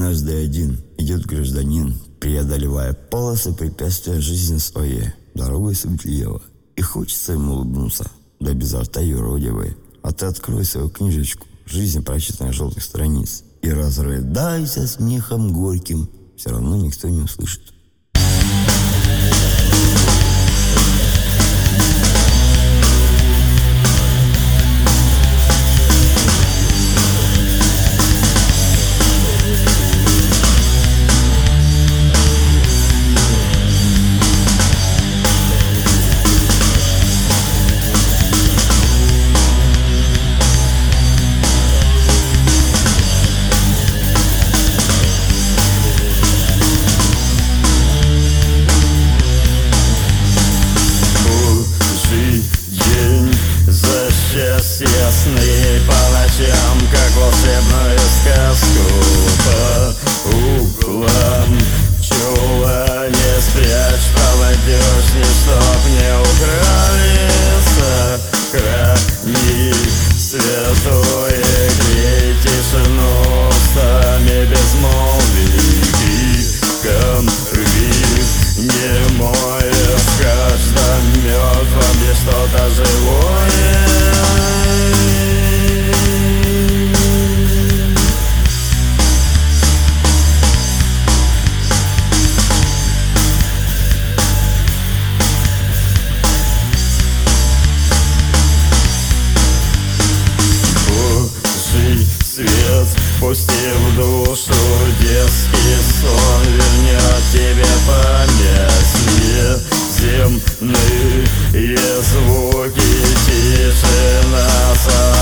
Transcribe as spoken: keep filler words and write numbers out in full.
Каждый один идет гражданин, преодолевая полосы препятствия жизни своей, дорогой светлела. И хочется ему улыбнуться, да без рта юродивой. А ты открой свою книжечку, жизнь прочитанная желтых страниц, и разрыдайся смехом горьким, все равно никто не услышит. Ясный по ночам, как волшебную сказку. По углам чула не спрячь, молодежь, чтоб не украли. Сохрани святое, грей тишину устами безмолвий. Криком рви не моешь, в каждом мертвом есть что-то живое. Свет, пусти в душу детский сон, вернет тебе память. Земные звуки, тишина.